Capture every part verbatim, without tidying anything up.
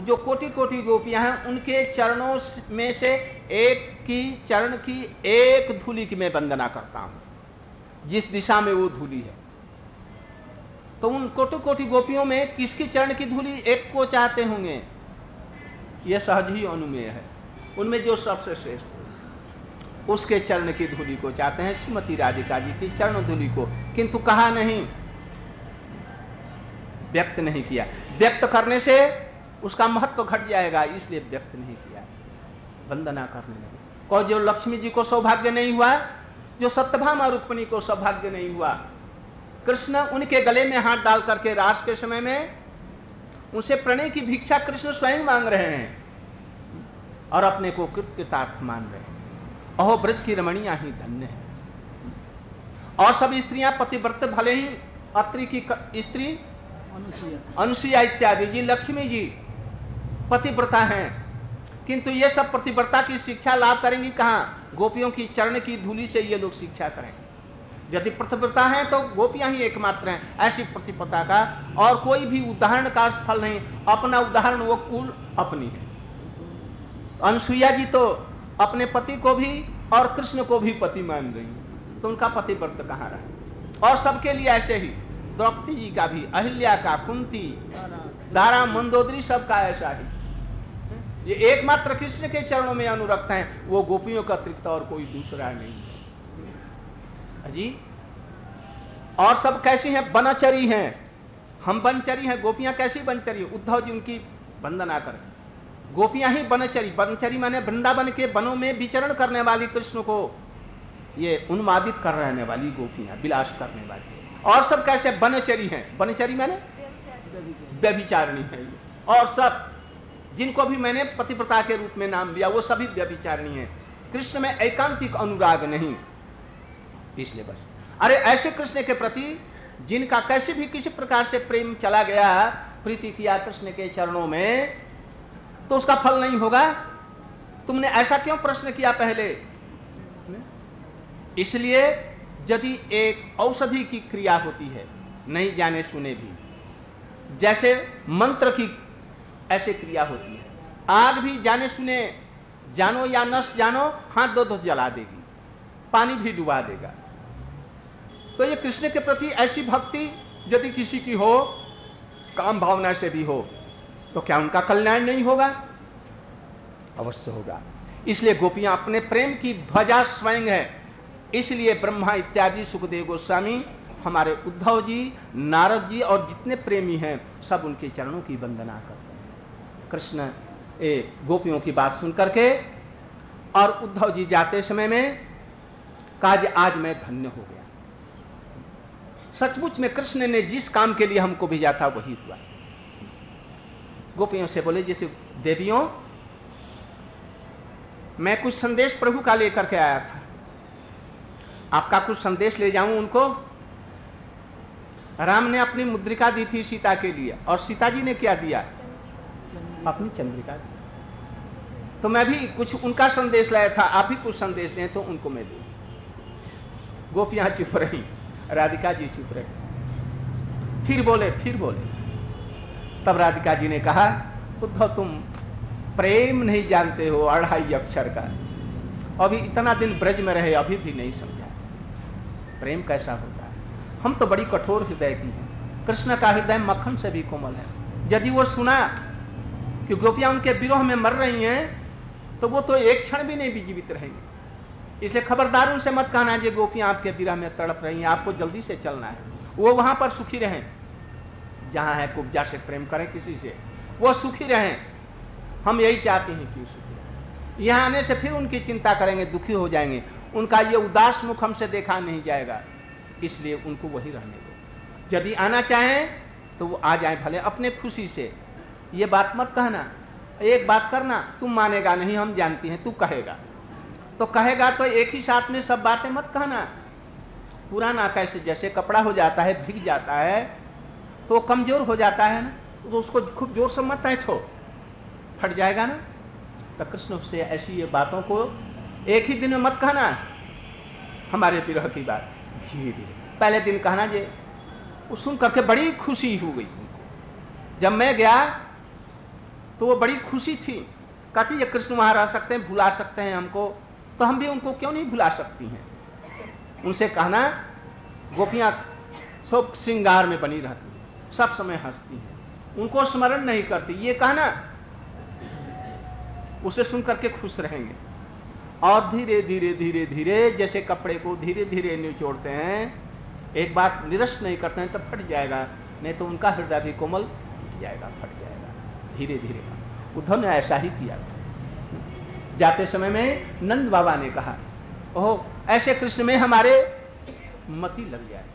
जो कोटि कोटि गोपियां हैं उनके चरणों में से एक की चरण की एक धूलि की मैं वंदना करता हूं, जिस दिशा में वो धूलि है। तो उन कोटि कोटि गोपियों में किसकी चरण की धूलि एक को चाहते होंगे? यह सहज ही अनुमेय है। उनमें जो सबसे श्रेष्ठ उसके चरण की धूलि को चाहते हैं, श्रीमती राधिका जी की चरण धूलि को। किंतु कहा नहीं, व्यक्त नहीं किया। व्यक्त करने से उसका महत्व घट जाएगा, इसलिए व्यक्त नहीं किया, वंदना करने लगे। और जो लक्ष्मी जी को सौभाग्य नहीं हुआ, जो सत्यभामा रुक्मिणी को सौभाग्य नहीं हुआ, कृष्ण उनके गले में हाथ डाल करके रास के समय में उनसे प्रणय की भिक्षा कृष्ण स्वयं मांग रहे हैं और अपने को कृतार्थ मान रहे हैं। अहो ब्रज की रमणियां ही धन्य है। और सब स्त्रियां पतिव्रत भले ही अत्रि की स्त्री अनुसुईया इत्यादि जी, लक्ष्मी जी पतिव्रता हैं, किंतु ये सब पतिव्रता की शिक्षा लाभ करेंगी कहां? गोपियों की चरण की धूलि से ये लोग शिक्षा करेंगे। यदि पतिव्रता है तो गोपियां ही एकमात्र हैं ऐसी पतिव्रता का, और कोई भी उदाहरण का स्थल नहीं। अपना उदाहरण वो कुल अपनी है। अनुसुईया जी तो अपने पति को भी और कृष्ण को भी पति मान रही है, तो उनका पतिव्रत कहां रहा? और सबके लिए ऐसे ही, द्रौपदी जी का भी, अहिल्या का, कुंती, दारा, मंदोदरी, सबका ऐसा ही। ये एकमात्र कृष्ण के चरणों में अनुरक्त हैं, वो गोपियों का अतिरिक्त और कोई दूसरा नहीं है जी। और सब कैसी हैं? बनचरी हैं। हम बनचरी हैं, गोपियां कैसी बनचरी? उद्धव जी उनकी वंदना करें। गोपियां ही बनचरी, बनचरी माने वृंदावन के वनों में विचरण करने वाली, कृष्ण को ये उन्मादित कर रहने वाली गोपियां, विलास करने वाली। और सब कैसे? बनचरी हैं। बनचरी माने व्यभिचारिणी है। और सब जिनको भी मैंने पतिव्रता के रूप में नाम दिया वो सभी व्यभिचारिणी हैं। कृष्ण में एकांतिक अनुराग नहीं, इसलिए बस। अरे ऐसे कृष्ण के प्रति जिनका कैसे भी किसी प्रकार से प्रेम चला गया, प्रीति किया कृष्ण के चरणों में, तो उसका फल नहीं होगा। तुमने ऐसा क्यों प्रश्न किया पहले? इसलिए यदि एक औषधि की क्रिया होती है, नहीं जाने सुने भी, जैसे मंत्र की ऐसे क्रिया होती है। आग भी जाने सुने, जानो या न जानो, हाथ दो दो जला देगी, पानी भी डुबा देगा। तो ये कृष्ण के प्रति ऐसी भक्ति यदि किसी की हो, काम भावना से भी हो, तो क्या उनका कल्याण नहीं होगा? अवश्य होगा। इसलिए गोपियां अपने प्रेम की ध्वजा स्वयं है। इसलिए ब्रह्मा इत्यादि, सुखदेव गोस्वामी, हमारे उद्धव जी, नारद जी और जितने प्रेमी हैं सब उनके चरणों की वंदना करते हैं। कृष्ण ए गोपियों की बात सुन करके, और उद्धव जी जाते समय में कहा आज मैं धन्य हो गया। सचमुच में कृष्ण ने जिस काम के लिए हमको भेजा था वही हुआ। गोपियों से बोले, जैसे देवियों, मैं कुछ संदेश प्रभु का लेकर के आया था, आपका कुछ संदेश ले जाऊं उनको। राम ने अपनी मुद्रिका दी थी सीता के लिए, और सीता जी ने क्या दिया? अपनी चंद्रिका दी। तो मैं भी कुछ उनका संदेश लाया था, आप भी कुछ संदेश दें तो उनको मैं दूं। गोपियां चुप रही, राधिका जी चुप रही। फिर बोले फिर बोले तब राधिका जी ने कहा, उद्धव तुम प्रेम नहीं जानते हो अढ़ाई अक्षर का, अभी इतना दिन ब्रज में रहे अभी भी नहीं समझा प्रेम कैसा होता है। हम तो बड़ी कठोर हृदय की हैं, कृष्ण का हृदय मक्खन से भी कोमल है। यदि वो सुना कि गोपियां उनके विरोह में मर रही हैं, तो वो तो एक क्षण भी नहीं जीवित रहेंगे। इसलिए खबरदार उनसे मत कहना कि गोपियां आपके विरह में तड़प रही हैं, आपको जल्दी से चलना है। वो वहां पर सुखी रहें जहां है, कुब्जा से प्रेम करें किसी से, वो सुखी रहें। हम यही चाहते हैं कि सुखी रहें। यहाँ आने से फिर उनकी चिंता करेंगे, दुखी हो जाएंगे, उनका ये उदास मुख हमसे देखा नहीं जाएगा। इसलिए उनको वही रहने दो। यदि आना चाहें तो वो आ जाए भले अपने खुशी से। ये बात मत कहना, एक बात करना, तुम मानेगा नहीं हम जानती हैं, तू कहेगा तो कहेगा तो एक ही साथ में सब बातें मत कहना। पुराना कैसे जैसे कपड़ा हो जाता है, भीग जाता है तो कमजोर हो जाता है ना, तो उसको खूब जोर से मत ऐठो, फट जाएगा ना। तो कृष्ण से ऐसी ये बातों को एक ही दिन में मत कहना। हमारे विरह की बात धीरे धीरे पहले दिन कहना, जे वो सुन करके बड़ी खुशी हो गई उनको। जब मैं गया तो वो बड़ी खुशी थी, कहती ये कृष्ण वहां रह सकते हैं, भुला सकते हैं हमको, तो हम भी उनको क्यों नहीं भुला सकती हैं। उनसे कहना गोपियां सब श्रृंगार में बनी रहती हैं, सब समय हंसती हैं, उनको स्मरण नहीं करती, ये कहना उसे सुन करके खुश रहेंगे। और धीरे धीरे धीरे धीरे जैसे कपड़े को धीरे धीरे निचोड़ते हैं, एक बार निरस्त नहीं करते हैं तो फट जाएगा, नहीं तो उनका हृदय भी कोमल टूट जाएगा, फट जाएगा धीरे धीरे। उद्धव ने ऐसा ही किया। जाते समय में नंद बाबा ने कहा, ओह ऐसे कृष्ण में हमारे मति लग जाए।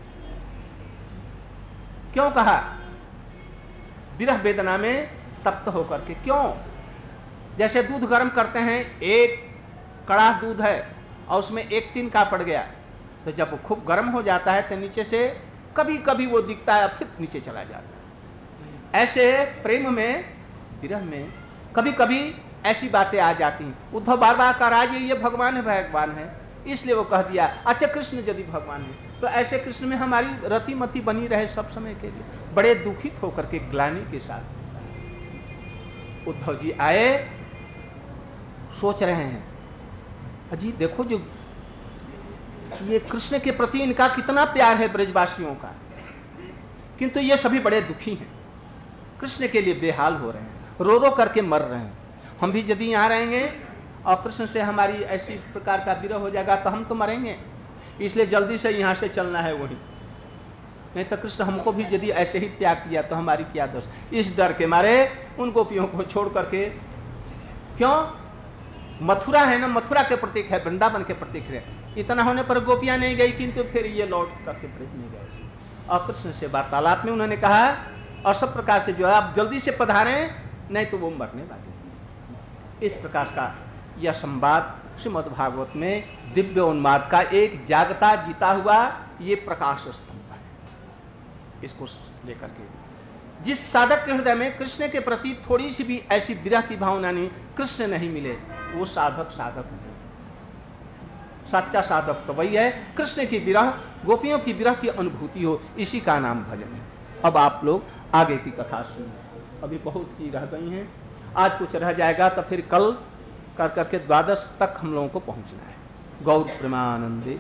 क्यों कहा? विरह वेदना में तप्त होकर के। क्यों? जैसे दूध गर्म करते हैं, एक कड़ा दूध है और उसमें एक तिनका पड़ गया, तो जब वो खूब गर्म हो जाता है तो नीचे से कभी कभी वो दिखता है, फिर नीचे चला जाता है। ऐसे प्रेम में, विरह में कभी कभी ऐसी बातें आ जाती हैं। उद्धव बार बार कह रहा है ये भगवान है, भगवान है, इसलिए वो कह दिया अच्छा कृष्ण यदि भगवान है तो ऐसे कृष्ण में हमारी रति मति बनी रहे सब समय के लिए। बड़े दुखित होकर के ग्लानि के साथ उद्धव जी आए, सोच रहे हैं अजी देखो जो ये कृष्ण के प्रति इनका कितना प्यार है ब्रजवासियों का, किंतु ये सभी बड़े दुखी हैं, कृष्ण के लिए बेहाल हो रहे हैं, रो रो करके मर रहे हैं। हम भी यदि यहाँ रहेंगे और कृष्ण से हमारी ऐसी प्रकार का विरह हो जाएगा तो हम तो मरेंगे, इसलिए जल्दी से यहाँ से चलना है वहीं, नहीं तो कृष्ण हमको भी यदि ऐसे ही त्याग किया तो हमारी क्या दोष। इस डर के मारे उन गोपियों को छोड़ करके, क्यों? मथुरा है ना, मथुरा के प्रतीक है, वृंदावन के प्रतीक है, इतना होने पर गोपियां नहीं गई, किंतु फिर ये लौट करके ब्रज में गए और कृष्ण से वार्तालाप में उन्होंने कहा और सब प्रकार से जो है आप जल्दी से पधारें, नहीं तो वो मरने वाले। इस प्रकार का यह संवाद श्रीमद् भागवत में दिव्य उन्माद का एक जागता जीता हुआ ये प्रकाश स्तंभ है। इसको लेकर के जिस साधक के हृदय में कृष्ण के प्रति थोड़ी सी भी ऐसी विरह की भावना नहीं, कृष्ण नहीं मिले, वो साधक साधक नहीं। सच्चा साधक तो वही है कृष्ण की विरह, गोपियों की विरह की अनुभूति हो, इसी का नाम भजन है। अब आप लोग आगे की कथा सुनिए, अभी बहुत सी रह गई हैं, आज कुछ रह जाएगा तो फिर कल कर करके द्वादश तक हम लोगों को पहुंचना है। गौर प्रेमानंदे।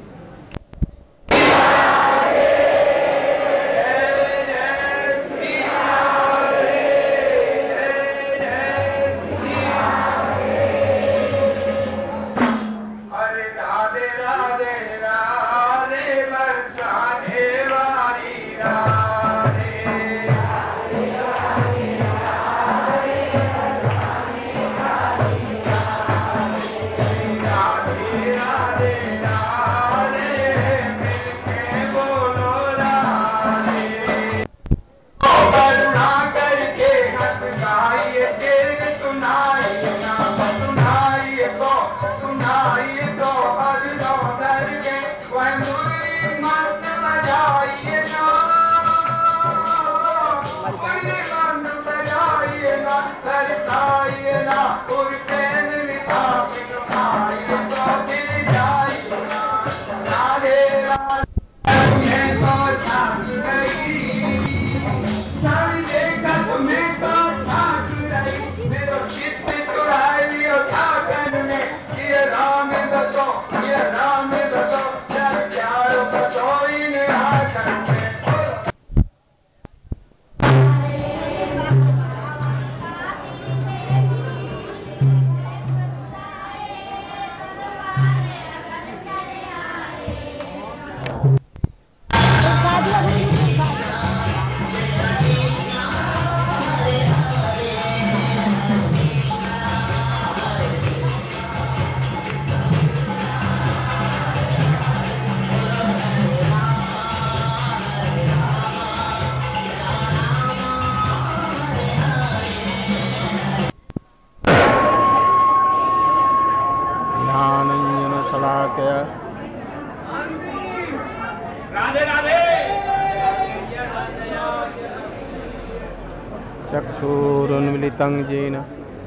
चक्षुरुन्मिलितं येन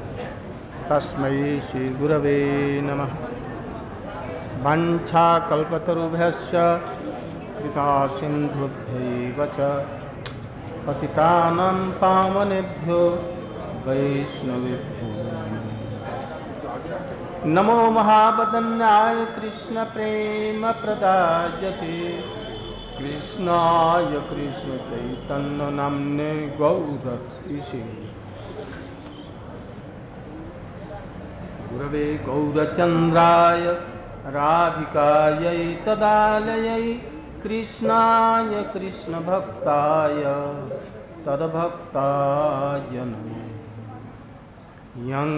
तस्मै श्रीगुरवे नमः। वाञ्छाकल्पतरुभ्यश्च कृपासिन्धुभ्यैव च पतितानां पावनेभ्यो वैष्णवेभ्यो नमो महावदन्याय कृष्ण प्रेम प्रदायते कृष्णाय कृष्ण चैतन्य नाम्ने गौरतीसे गुरवे गौरचन्द्राय राधिकायै तदालयै कृष्णाय कृष्ण भक्ताय तद्भक्ताय नमः यं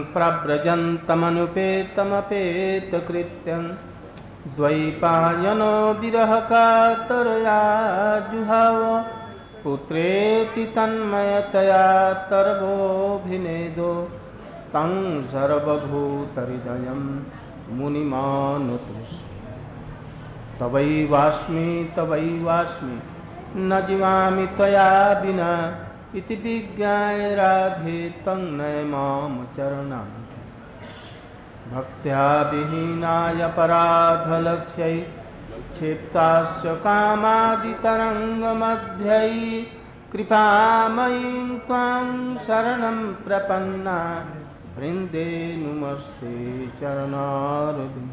प्रव्रजन्तमनुपेतमपेतकृत्यं द्वैपायनो विरहकातरया जुहाव पुत्रेति तन्मयतया तर्वोऽभिनेदो तं सर्वभूतहृदयं मुनिमानुतोऽस्मि तवैवास्मि तवैवास्मि न जीवामि त्वया विना इति विज्ञाय राधे तन्नय माम चरणां भक्त्या विहीनाय पराधलक्ष्यै क्षिप्तास्य कामादितरङ्गमध्यै कृपामयीं त्वां शरणं प्रपन्ना वृन्दे नुमस्ते चरणारविन्दे।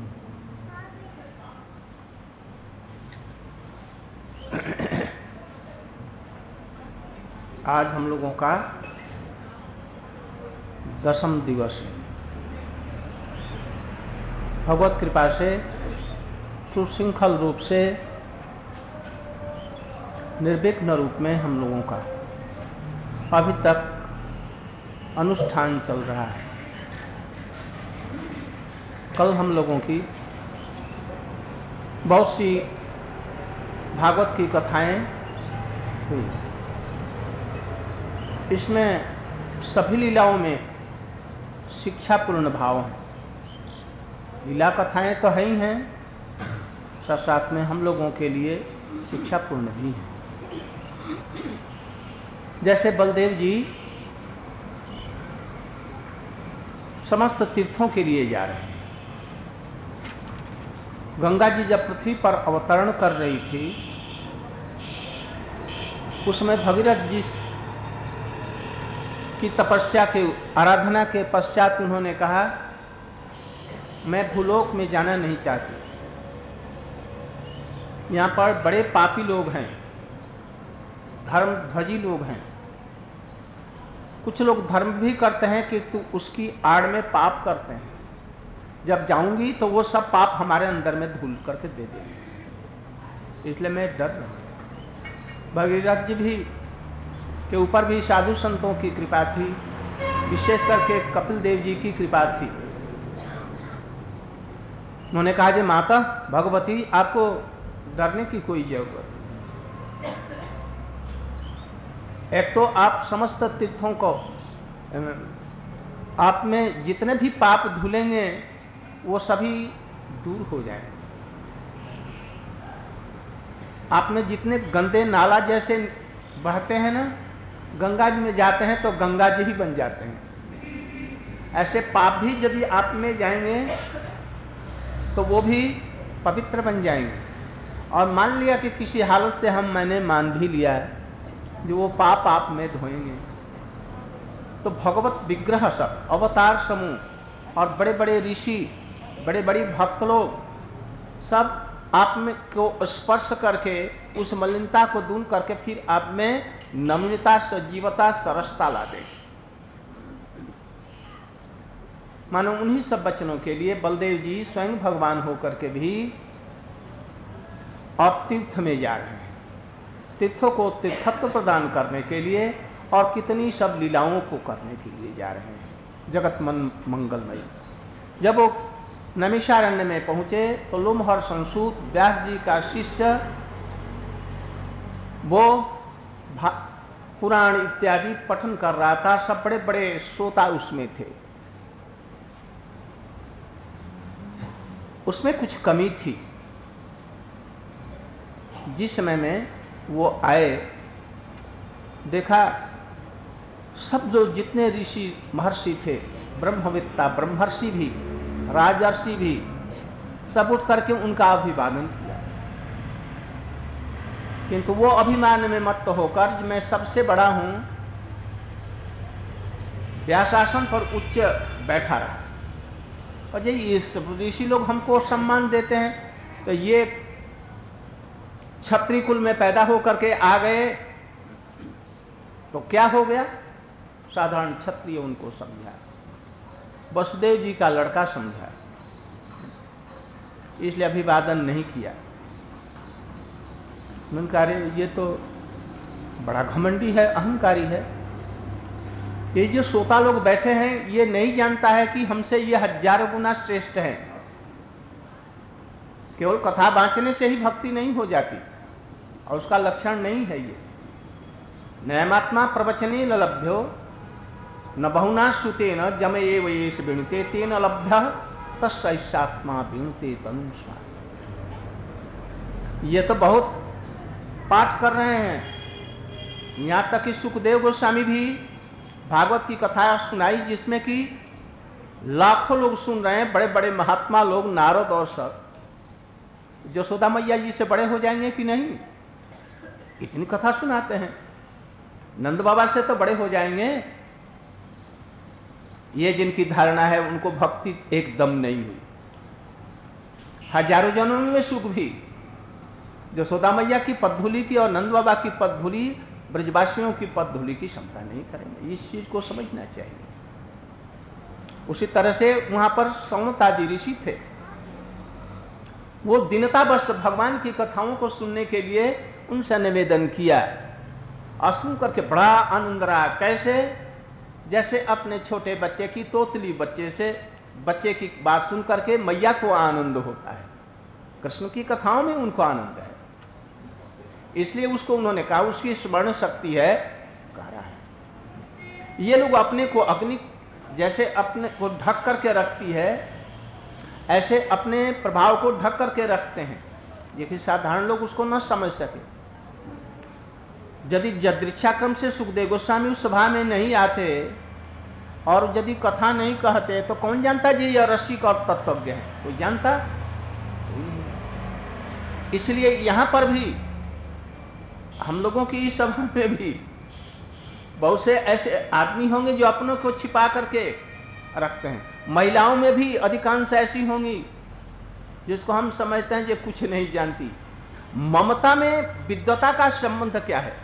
आज हम लोगों का दसम दिवस है। भगवत कृपा से सुशृंखल रूप से निर्विघ्न रूप में हम लोगों का अभी तक अनुष्ठान चल रहा है। कल हम लोगों की बहुत सी भागवत की कथाएं हुई। इसमें सभी लीलाओं में शिक्षापूर्ण भाव है। लीला कथाएं तो है ही हैं, साथ साथ में हम लोगों के लिए शिक्षापूर्ण भी है। जैसे बलदेव जी समस्त तीर्थों के लिए जा रहे हैं। गंगा जी जब पृथ्वी पर अवतरण कर रही थी, उसमें भगीरथ जी की तपस्या के आराधना के पश्चात उन्होंने कहा, मैं भूलोक में जाना नहीं चाहती। यहाँ पर बड़े पापी लोग हैं, धर्म ध्वजी लोग हैं। कुछ लोग धर्म भी करते हैं कि तू उसकी आड़ में पाप करते हैं। जब जाऊंगी तो वो सब पाप हमारे अंदर में धूल करके दे देंगे, इसलिए मैं डर रहा हूं। भगीरथ जी भी के ऊपर भी साधु संतों की कृपा थी, विशेष करके कपिल देव जी की कृपा थी। उन्होंने कहा, जी माता भगवती, आपको डरने की कोई जरूरत नहीं। एक तो आप समस्त तीर्थों को, आप में जितने भी पाप धुलेंगे वो सभी दूर हो जाएंगे। आप में जितने गंदे नाला जैसे बहते हैं ना, गंगा जी में जाते हैं तो गंगा जी ही बन जाते हैं। ऐसे पाप भी यदि आप में जाएंगे तो वो भी पवित्र बन जाएंगे। और मान लिया कि किसी हालत से हम मैंने मान भी लिया है, जो वो पाप आप में धोएंगे, तो भगवत विग्रह सब, अवतार समूह और बड़े बड़े ऋषि, बड़े बड़े भक्त लोग सब आप में को स्पर्श करके उस मलिनता को दूर करके फिर आप में नम्रता, सजीवता, सरसता ला देंगे। मानो उन्हीं सब वचनों के लिए बलदेव जी स्वयं भगवान होकर के भी और तीर्थ में जा रहे हैं, तीर्थों को तीर्थत्व प्रदान करने के लिए और कितनी सब लीलाओं को करने के लिए जा रहे हैं, जगत मन मंगलमय। जब वो नैमिषारण्य में पहुंचे तो लोमहर संसूत व्यास जी का शिष्य वो पुराण इत्यादि पठन कर रहा था। सब बड़े बड़े श्रोता उसमें थे। उसमें कुछ कमी थी। जिस समय में वो आए, देखा सब जो जितने ऋषि महर्षि थे, ब्रह्मविद्ता, ब्रह्मर्षि भी, राजर्षि भी, सब उठ करके उनका अभिवादन किया। किंतु वो अभिमान में मत्त होकर मैं सबसे बड़ा हूं, व्यासासन पर उच्च बैठा रहा। और ये ऋषि लोग हमको सम्मान देते हैं, तो ये क्षत्रिय कुल में पैदा होकर के आ गए तो क्या हो गया? साधारण क्षत्रिय उनको समझा, वसुदेव जी का लड़का समझा, इसलिए अभिवादन नहीं किया। उन्होंने कहा ये तो बड़ा घमंडी है, अहंकारी है। ये जो श्रोता लोग बैठे हैं ये नहीं जानता है कि हमसे ये हजारों गुना श्रेष्ठ है। केवल कथा बांचने से ही भक्ति नहीं हो जाती, और उसका लक्षण नहीं है ये। नयमात्मा प्रवचने लभ्यो न बहुना श्रुतेन जमे एवेश विणुते तेन लभ्य तस्सात्मा विणुते तनुस्वा। ये तो बहुत पाठ कर रहे हैं, यहाँ तक कि सुखदेव गोस्वामी भी भागवत की कथा सुनाई जिसमें कि लाखों लोग सुन रहे हैं, बड़े बड़े महात्मा लोग, नारद और सब। यशोदा मैया जी से बड़े हो जाएंगे कि नहीं? इतनी कथा सुनाते हैं। नंद बाबा से तो बड़े हो जाएंगे। ये जिनकी धारणा है उनको भक्ति एकदम नहीं हुई। हजारों जन्मों में सुख भी यशोदा मैया की पद्धुली की और नंद बाबा की पद्धुली ब्रजवासियों की पद्धुली की क्षमता नहीं करेंगे। इस चीज को समझना चाहिए। उसी तरह से वहां पर सौनकादि ऋषि थे, वो दीनतावश भगवान की कथाओं को सुनने के लिए उनसे निवेदन किया और सुन करके बड़ा आनंद रहा। कैसे? जैसे अपने छोटे बच्चे की, तोतली बच्चे से बच्चे की बात सुन करके मैया को आनंद होता है, कृष्ण की कथाओं में उनको आनंद है, इसलिए उसको उन्होंने कहा उसकी स्मरण शक्ति है, कह रहा है। ये लोग अपने को अग्नि जैसे अपने को ढक करके रखती है, ऐसे अपने प्रभाव को ढक करके रखते हैं, ये कि साधारण लोग उसको न समझ सके। यदि यदृच्छाक्रम से सुखदेव गोस्वामी उस सभा में नहीं आते और यदि कथा नहीं कहते तो कौन जानता जी यह रसिक और तत्वज्ञ है? कोई जानता? इसलिए यहां पर भी हम लोगों की इस सभा में भी बहुत से ऐसे आदमी होंगे जो अपनों को छिपा करके रखते हैं। महिलाओं में भी अधिकांश ऐसी होंगी जिसको हम समझते हैं जो कुछ नहीं जानती। ममता में विद्वता का संबंध क्या है?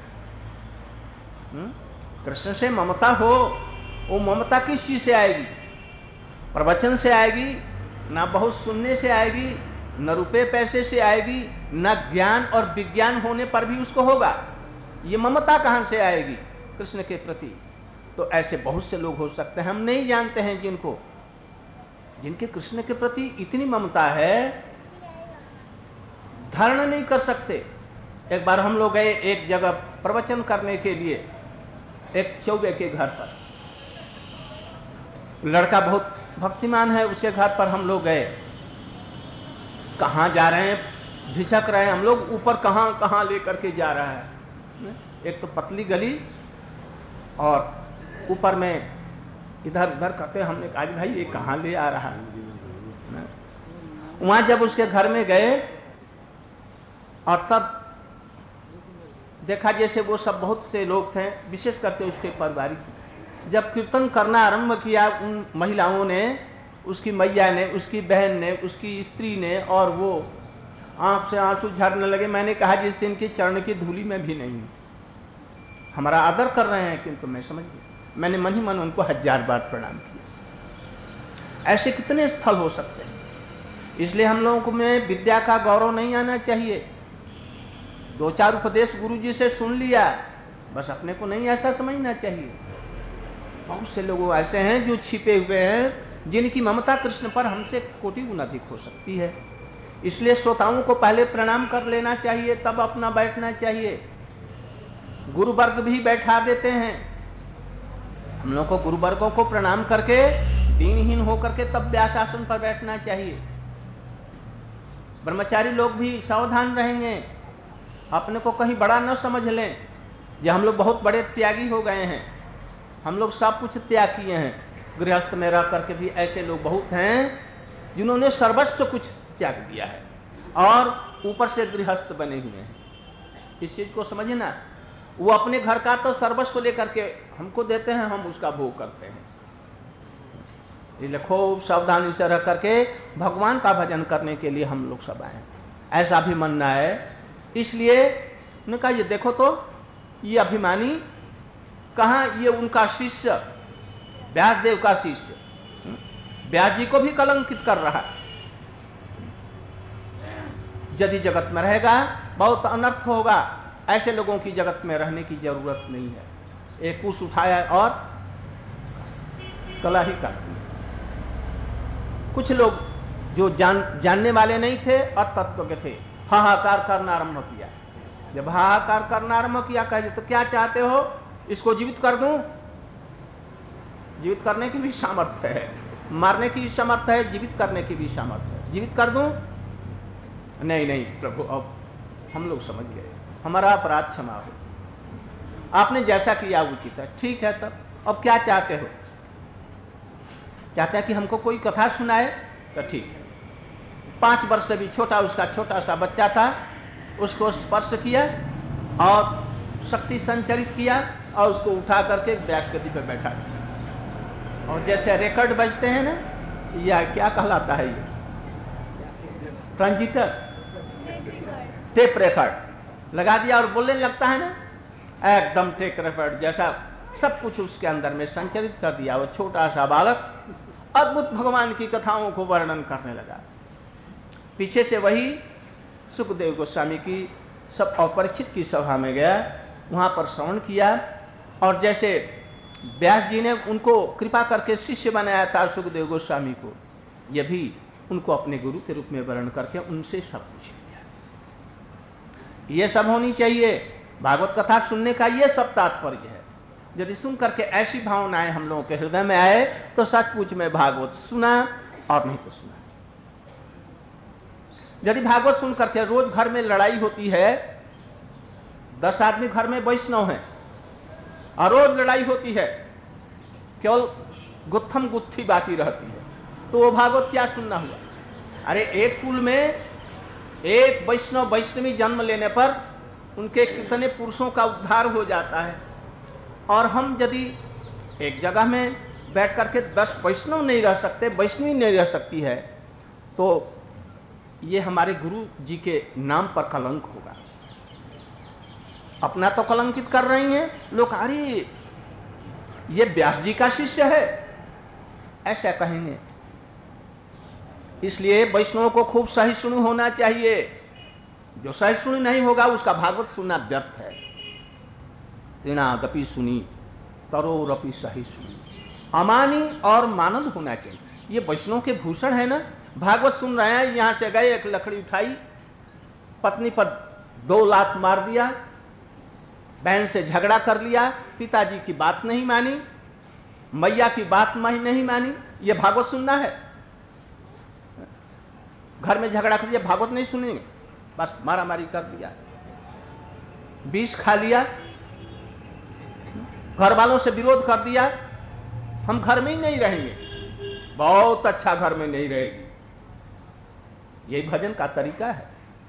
कृष्ण से ममता हो, वो ममता किस चीज से आएगी? प्रवचन से आएगी, ना बहुत सुनने से आएगी, न रुपए पैसे से आएगी, न ज्ञान और विज्ञान होने पर भी उसको होगा। ये ममता कहां से आएगी कृष्ण के प्रति? तो ऐसे बहुत से लोग हो सकते हैं, हम नहीं जानते हैं जिनको जिनके कृष्ण के प्रति इतनी ममता है, धारणा नहीं कर सकते। एक बार हम लोग गए एक जगह प्रवचन करने के लिए, एक चौबे के घर पर। लड़का बहुत भक्तिमान है, उसके घर पर हम लोग गए। कहाँ जा रहे हैं झिझक रहे हैं हम लोग, ऊपर कहाँ कहाँ लेकर के जा रहा है। एक तो पतली गली और ऊपर में इधर उधर करते। हमने कहा भाई ये कहाँ ले आ रहा है। वहां जब उसके घर में गए और तब देखा जैसे वो सब बहुत से लोग थे, विशेष करके उसके पारिवारिक। जब कीर्तन करना आरंभ किया उन महिलाओं ने, उसकी मैया ने, उसकी बहन ने, उसकी स्त्री ने, और वो आंख से आंसू झरने लगे। मैंने कहा जिससे इनके चरण की धूली में भी नहीं, हमारा आदर कर रहे हैं, किंतु मैं समझ गया। मैंने मन ही मन उनको हजार बार प्रणाम किया। ऐसे कितने स्थल हो सकते हैं। इसलिए हम लोगों में विद्या का गौरव नहीं आना चाहिए। दो चार उपदेश गुरु जी से सुन लिया, बस अपने को नहीं ऐसा समझना चाहिए। बहुत से लोग ऐसे हैं जो छिपे हुए हैं, जिनकी ममता कृष्ण पर हमसे कोटि गुना अधिक हो सकती है। इसलिए श्रोताओं को पहले प्रणाम कर लेना चाहिए, तब अपना बैठना चाहिए। गुरु वर्ग भी बैठा देते हैं, हम लोग को गुरु वर्गों को प्रणाम करके दीनहीन होकर के तब व्यासासन पर बैठना चाहिए। ब्रह्मचारी लोग भी सावधान रहेंगे, अपने को कहीं बड़ा न समझ लें। ये हम लोग बहुत बड़े त्यागी हो गए हैं, हम लोग सब कुछ त्याग किए हैं। गृहस्थ में रह करके भी ऐसे लोग बहुत हैं जिन्होंने सर्वस्व कुछ त्याग दिया है और ऊपर से गृहस्थ बने हुए हैं। इस चीज को समझना। वो अपने घर का तो सर्वस्व लेकर के हमको देते हैं, हम उसका भोग करते हैं। इसलिए खूब सावधानी से रह करके भगवान का भजन करने के लिए हम लोग सब आए, ऐसा भी मानना है। इसलिए उन्होंने कहा ये देखो तो ये अभिमानी कहाँ, ये उनका शिष्य व्यासदेव का शिष्य व्यास जी को भी कलंकित कर रहा है। यदि जगत में रहेगा बहुत अनर्थ होगा, ऐसे लोगों की जगत में रहने की जरूरत नहीं है। एक कुश उठाया और कला ही काट दी। कुछ लोग जो जान जानने वाले नहीं थे, अतत्व के थे, हाहाकार करना आरंभ किया। जब हाहाकार करना आरंभ किया, कहे तो क्या चाहते हो, इसको जीवित कर दूं? जीवित करने की भी सामर्थ्य है, मारने की भी सामर्थ्य है, जीवित करने की भी सामर्थ्य है। जीवित कर दूं? नहीं नहीं प्रभु, अब हम लोग समझ गए, हमारा अपराध क्षमा हो, आपने जैसा किया उचित है। ठीक है, तब अब क्या चाहते हो? चाहते हैं कि हमको कोई कथा सुनाए? तो ठीक है। पांच वर्ष से भी छोटा उसका छोटा सा बच्चा था, उसको स्पर्श किया और शक्ति संचरित किया और उसको उठा करके व्यास गद्दी पर बैठा दिया। और जैसे रिकॉर्ड बजते हैं ना, यह क्या कहलाता है, ये ट्रांजिटर टेप रिकॉर्ड लगा दिया और बोलने लगता है ना, एकदम टेप रिकॉर्ड जैसा सब कुछ उसके अंदर में संचरित कर दिया। वो छोटा सा बालक अद्भुत भगवान की कथाओं को वर्णन करने लगा। पीछे से वही सुखदेव गोस्वामी की सब अपरिचित की सभा में गया, वहां पर श्रवण किया। और जैसे व्यास जी ने उनको कृपा करके शिष्य बनाया था सुखदेव गोस्वामी को, यह भी उनको अपने गुरु के रूप में वर्णन करके उनसे सब कुछ किया। ये सब होनी चाहिए। भागवत कथा सुनने का ये सब तात्पर्य है। यदि सुन करके ऐसी भावनाएं हम लोगों के हृदय में आए तो सचमुच में भागवत सुना, और नहीं तो सुना। यदि भागवत सुन करके रोज घर में लड़ाई होती है, दस आदमी घर में वैष्णव हैं और रोज लड़ाई होती है, केवल गुत्थम गुत्थी बाकी रहती है, तो वो भागवत क्या सुनना हुआ? अरे एक कुल में एक वैष्णव वैष्णवी जन्म लेने पर उनके कितने पुरुषों का उद्धार हो जाता है। और हम यदि एक जगह में बैठ करके दस वैष्णव नहीं रह सकते, वैष्णवी नहीं रह सकती है, तो ये हमारे गुरु जी के नाम पर कलंक होगा। अपना तो कलंकित कर रही हैं लोग, अरे ये व्यास जी का शिष्य है, ऐसा कहेंगे। इसलिए वैष्णव को खूब सहिष्णु होना चाहिए। जो सहिष्णु नहीं होगा उसका भागवत सुनना व्यर्थ है। तृणादपि सुनी तरोरपि सहिष्णु, अमानी और मानद होना चाहिए। ये वैष्णव के भूषण है ना। भागवत सुन रहे हैं, यहां से गए, एक लकड़ी उठाई, पत्नी पर दो लात मार दिया, बहन से झगड़ा कर लिया, पिताजी की बात नहीं मानी, मैया की बात नहीं मानी, ये भागवत सुनना है? घर में झगड़ा कर दिया, भागवत नहीं सुनेंगे, बस मारा मारी कर दिया, विष खा लिया, घर वालों से विरोध कर दिया, हम घर में ही नहीं रहेंगे, बहुत अच्छा घर में नहीं रहेगी। यही भजन का तरीका है।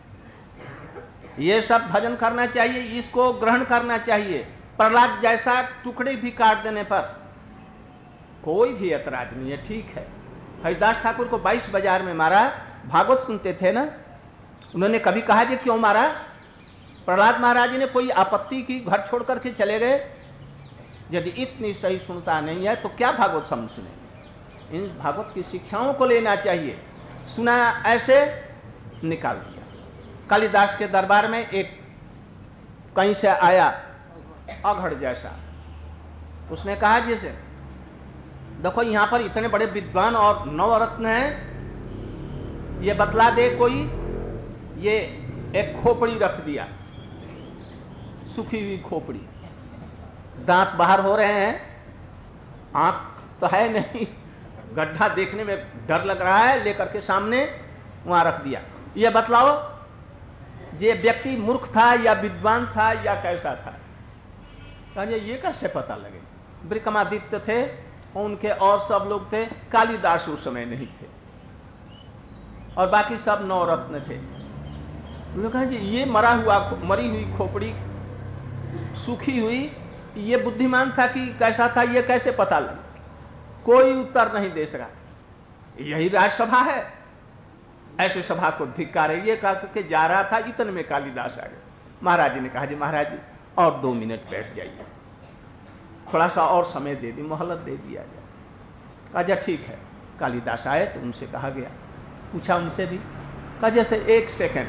ये सब भजन करना चाहिए, इसको ग्रहण करना चाहिए। प्रहलाद जैसा टुकड़े भी काट देने पर कोई भी ऐतराज नहीं है, ठीक है। हरिदास ठाकुर को बाईस बाजार में मारा, भागवत सुनते थे ना, उन्होंने कभी कहा कि क्यों मारा? प्रहलाद महाराज जी ने कोई आपत्ति की, घर छोड़ करके चले गए। यदि इतनी सही सुनता नहीं है तो क्या भागवत हम सुनेंगे? इन भागवत की शिक्षाओं को लेना चाहिए। सुना ऐसे निकाल दिया। कालिदास के दरबार में एक कहीं से आया अघड़ जैसा, उसने कहा जैसे देखो यहाँ पर इतने बड़े विद्वान और नवरत्न हैं, ये बतला दे कोई। ये एक खोपड़ी रख दिया, सूखी हुई खोपड़ी, दांत बाहर हो रहे हैं, आंख तो है नहीं, गड्ढा देखने में डर लग रहा है, लेकर के सामने वहां रख दिया। ये बतलाओ ये व्यक्ति मूर्ख था या विद्वान था या कैसा था? कहा ये कैसे पता लगे? विक्रमादित्य थे, उनके और सब लोग थे, कालिदास उस समय नहीं थे, और बाकी सब नवरत्न थे। उन्होंने कहा जी ये मरा हुआ मरी हुई खोपड़ी सूखी हुई, ये बुद्धिमान था कि कैसा था, ये कैसे पता लगे? कोई उत्तर नहीं दे सका। यही राज्यसभा है, ऐसे सभा को धिक्कारे। ये कह के जा रहा था, इतने में कालिदास आ गए। महाराज जी ने कहा, जी महाराज जी और दो मिनट बैठ जाइए, थोड़ा सा और समय दे दी, मोहलत दे दिया जाए। अच्छा ठीक है। कालिदास आए तो उनसे कहा गया, पूछा उनसे भी, कहा जैसे एक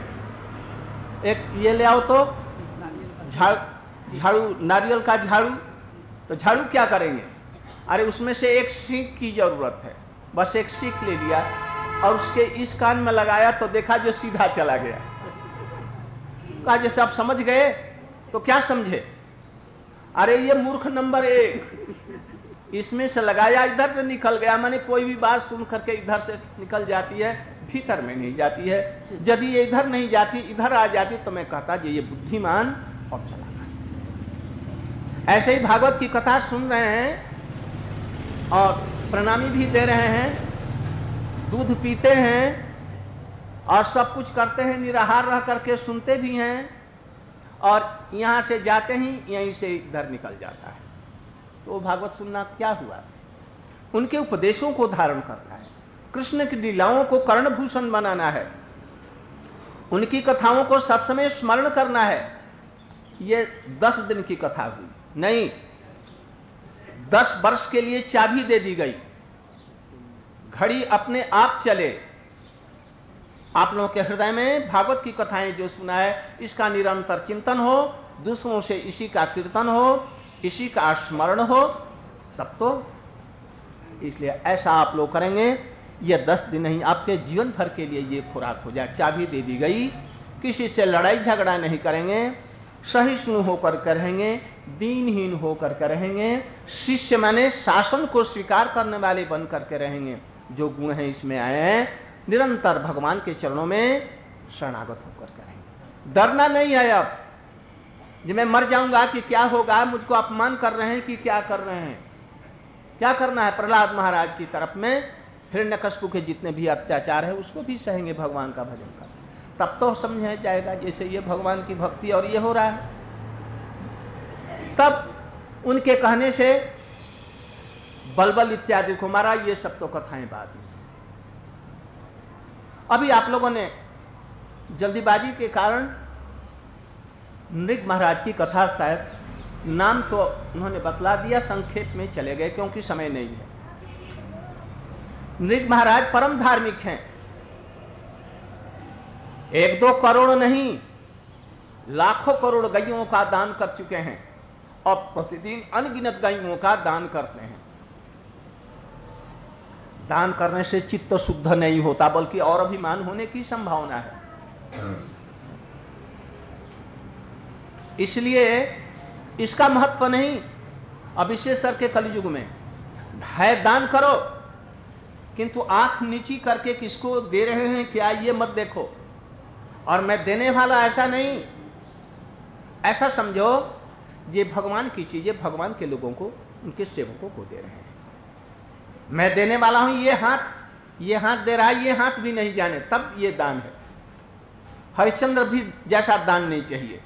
सेकंड एक ये ले आओ तो झाड़ू झाड़ू नारियल का झाड़ू। तो झाड़ू क्या करेंगे? अरे उसमें से एक सीख की जरूरत है। बस एक सीख ले लिया और उसके इस कान में लगाया तो देखा जो सीधा चला गया। कहा जैसे आप समझ गए तो क्या समझे? अरे ये मूर्ख नंबर एक, इसमें से लगाया इधर से निकल गया। माने कोई भी बात सुन करके इधर से निकल जाती है, भीतर में नहीं जाती है। यदि ये इधर नहीं जाती, इधर आ जाती तो मैं कहता जी ये बुद्धिमान और चला। ऐसे ही भागवत की कथा सुन रहे हैं और प्रणामी भी दे रहे हैं, दूध पीते हैं और सब कुछ करते हैं, निराहार रह करके सुनते भी हैं, और यहां से जाते ही यहीं से इधर निकल जाता है। तो भागवत सुनना क्या हुआ? उनके उपदेशों को धारण करना है, कृष्ण की लीलाओं को कर्णभूषण बनाना है, उनकी कथाओं को सब समय स्मरण करना है। ये दस दिन की कथा हुई नहीं, दस वर्ष के लिए चाबी दे दी गई। घड़ी अपने आप चले। आप लोगों के हृदय में भागवत की कथाएं जो सुना है, इसका निरंतर चिंतन हो, दूसरों से इसी का कीर्तन हो, इसी का स्मरण हो, तब तो। इसलिए ऐसा आप लोग करेंगे, ये दस दिन नहीं, आपके जीवन भर के लिए ये खुराक हो जाए। चाबी दे दी गई, किसी से लड़ाई झगड़ा नहीं करेंगे, सहिष्णु होकर के रहेंगे, दीनहीन होकर के रहेंगे, शिष्य माने शासन को स्वीकार करने वाले बन करके रहेंगे। जो गुण है इसमें आए हैं, निरंतर भगवान के चरणों में शरणागत होकर के रहेंगे। डरना नहीं है अब जो मैं मर जाऊंगा कि क्या होगा, मुझको अपमान कर रहे हैं कि क्या कर रहे हैं। क्या करना है? प्रहलाद महाराज की तरफ में हिरण्यकश्यप के जितने भी अत्याचार है उसको भी सहेंगे, भगवान का भजन कर, तब तो समझा जाएगा जैसे ये भगवान की भक्ति और ये हो रहा है। तब उनके कहने से बलबल इत्यादि को मारा। ये सब तो कथाएं बाद में। अभी आप लोगों ने जल्दीबाजी के कारण नृग महाराज की कथा, शायद नाम तो उन्होंने बतला दिया, संक्षेप में चले गए क्योंकि समय नहीं है। नृग महाराज परम धार्मिक हैं, एक दो करोड़ नहीं लाखों करोड़ गायों का दान कर चुके हैं और प्रतिदिन अनगिनत गायों का दान करते हैं। दान करने से चित्त तो शुद्ध नहीं होता, बल्कि और अभिमान होने की संभावना है। इसलिए इसका महत्व नहीं। अब विशेषकर के कलयुग में है दान करो, किंतु आंख नीची करके किसको दे रहे हैं क्या ये मत देखो। और मैं देने वाला ऐसा नहीं, ऐसा समझो ये भगवान की चीजें भगवान के लोगों को, उनके सेवकों को दे रहे हैं। मैं देने वाला हूं, ये हाथ ये हाथ दे रहा है, ये हाथ भी नहीं जाने, तब ये दान है। हरिश्चंद्र भी जैसा दान नहीं चाहिए,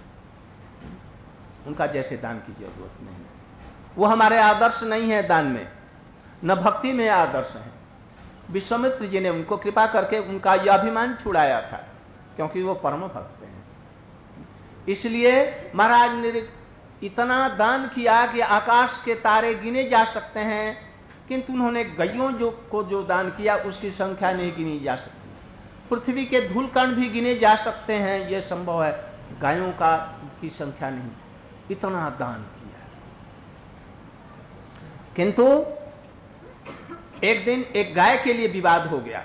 उनका जैसे दान की जरूरत नहीं। वो हमारे आदर्श नहीं है दान में, न भक्ति में आदर्श है। विश्वामित्र जी ने उनको कृपा करके उनका यह अभिमान छुड़ाया था, क्योंकि वो परम भक्त हैं। इसलिए महाराज ने इतना दान किया कि आकाश के तारे गिने जा सकते हैं, किंतु उन्होंने गायों जो को जो दान किया उसकी संख्या नहीं गिनी जा सकती। पृथ्वी के धूलकण भी गिने जा सकते हैं, यह संभव है, गायों का की संख्या नहीं। इतना दान किया। किंतु एक दिन एक गाय के लिए विवाद हो गया।